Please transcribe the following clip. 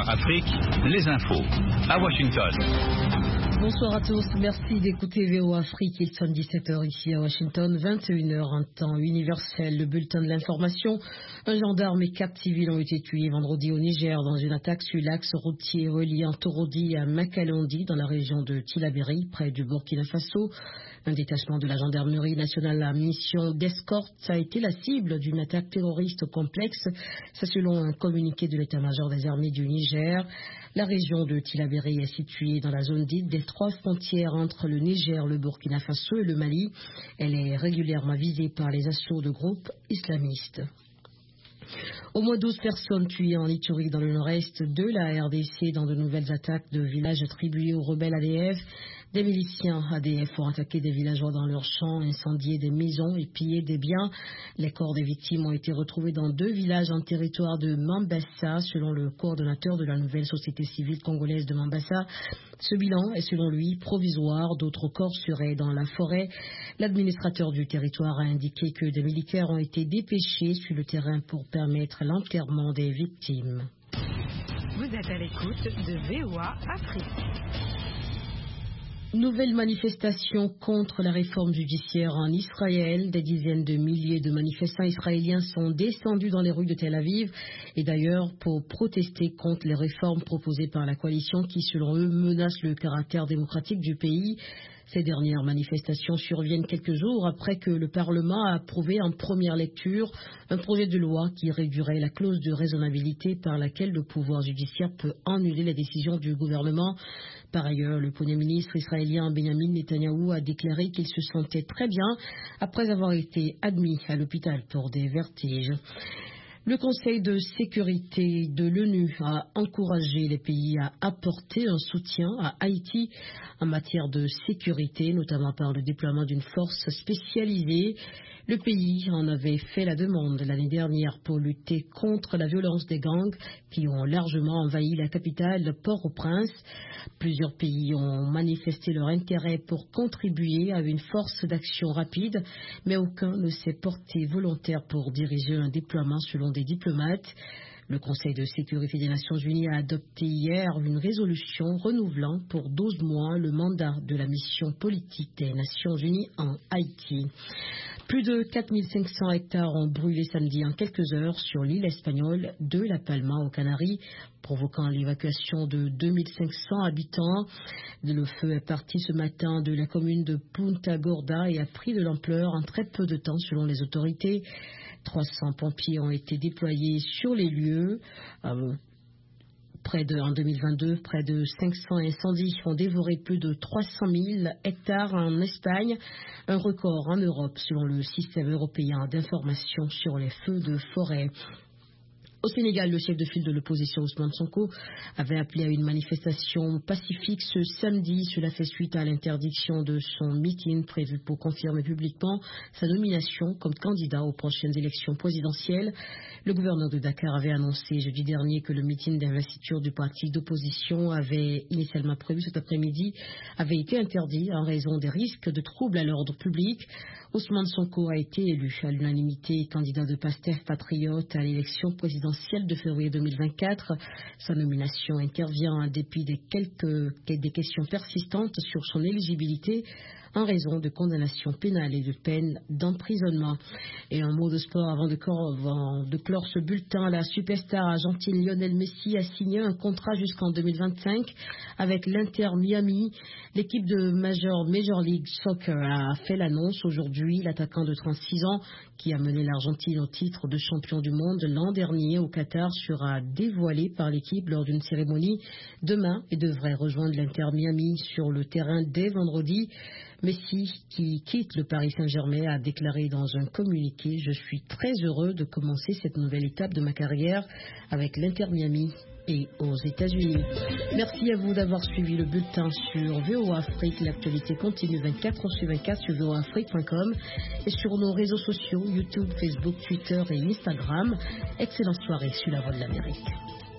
VOA Afrique, les infos à Washington. Bonsoir à tous, merci d'écouter VOA Afrique. Il sonne 17h ici à Washington, 21h en temps universel. Le bulletin de l'information. Un gendarme et 4 civils ont été tués vendredi au Niger dans une attaque sur l'axe routier reliant Torodi à Makalondi dans la région de Tillabéri, près du Burkina Faso. Un détachement de la gendarmerie nationale à mission d'escorte a été la cible d'une attaque terroriste complexe. C'est selon un communiqué de l'état-major des armées du Niger. La région de Tillabéri est située dans la zone dite des 3 frontières entre le Niger, le Burkina Faso et le Mali. Elle est régulièrement visée par les assauts de groupes islamistes. Au moins 12 personnes tuées en Ituri dans le nord-est de la RDC dans de nouvelles attaques de villages attribués aux rebelles ADF. Des miliciens ADF ont attaqué des villageois dans leurs champs, incendié des maisons et pillé des biens. Les corps des victimes ont été retrouvés dans 2 villages en territoire de Mambasa, selon le coordonnateur de la nouvelle société civile congolaise de Mambasa. Ce bilan est selon lui provisoire, d'autres corps seraient dans la forêt. L'administrateur du territoire a indiqué que des militaires ont été dépêchés sur le terrain pour permettre l'enterrement des victimes. Vous êtes à l'écoute de VOA Afrique. Nouvelle manifestation contre la réforme judiciaire en Israël. Des dizaines de milliers de manifestants israéliens sont descendus dans les rues de Tel Aviv et d'ailleurs pour protester contre les réformes proposées par la coalition qui, selon eux, menacent le caractère démocratique du pays. Ces dernières manifestations surviennent quelques jours après que le Parlement a approuvé en première lecture un projet de loi qui réduirait la clause de raisonnabilité par laquelle le pouvoir judiciaire peut annuler les décisions du gouvernement. Par ailleurs, le Premier ministre israélien Benjamin Netanyahou a déclaré qu'il se sentait très bien après avoir été admis à l'hôpital pour des vertiges. Le Conseil de sécurité de l'ONU a encouragé les pays à apporter un soutien à Haïti en matière de sécurité, notamment par le déploiement d'une force spécialisée. Le pays en avait fait la demande l'année dernière pour lutter contre la violence des gangs qui ont largement envahi la capitale Port-au-Prince. Plusieurs pays ont manifesté leur intérêt pour contribuer à une force d'action rapide, mais aucun ne s'est porté volontaire pour diriger un déploiement selon des diplomates. Le Conseil de sécurité des Nations Unies a adopté hier une résolution renouvelant pour 12 mois le mandat de la mission politique des Nations Unies en Haïti. Plus de 4500 hectares ont brûlé samedi en quelques heures sur l'île espagnole de La Palma aux Canaries, provoquant l'évacuation de 2500 habitants. Le feu est parti ce matin de la commune de Punta Gorda et a pris de l'ampleur en très peu de temps selon les autorités. 300 pompiers ont été déployés sur les lieux. En 2022, près de 500 incendies ont dévoré plus de 300 000 hectares en Espagne, un record en Europe selon le système européen d'information sur les feux de forêt. Au Sénégal, le chef de file de l'opposition Ousmane Sonko avait appelé à une manifestation pacifique ce samedi. Cela fait suite à l'interdiction de son meeting prévu pour confirmer publiquement sa nomination comme candidat aux prochaines élections présidentielles. Le gouverneur de Dakar avait annoncé jeudi dernier que le meeting d'investiture du parti d'opposition avait initialement prévu cet après-midi avait été interdit en raison des risques de troubles à l'ordre public. Ousmane Sonko a été élu à l'unanimité candidat de PASTEF Patriote à l'élection présidentielle de février 2024. Sa nomination intervient en dépit des questions persistantes sur son éligibilité en raison de condamnations pénales et de peines d'emprisonnement. Et un mot de sport avant de clore ce bulletin. La superstar argentine Lionel Messi a signé un contrat jusqu'en 2025 avec l'Inter Miami. L'équipe de Major League Soccer a fait l'annonce aujourd'hui. L'attaquant de 36 ans qui a mené l'Argentine au titre de champion du monde l'an dernier au Qatar sera dévoilé par l'équipe lors d'une cérémonie demain et devrait rejoindre l'Inter Miami sur le terrain dès vendredi. Messi, qui quitte le Paris Saint-Germain, a déclaré dans un communiqué « Je suis très heureux de commencer cette nouvelle étape de ma carrière avec l'Inter Miami et aux États-Unis ». Merci à vous d'avoir suivi le bulletin sur VOA Afrique. L'actualité continue 24h/24 sur voaafrique.com et sur nos réseaux sociaux YouTube, Facebook, Twitter et Instagram. Excellente soirée sur la Voix de l'Amérique.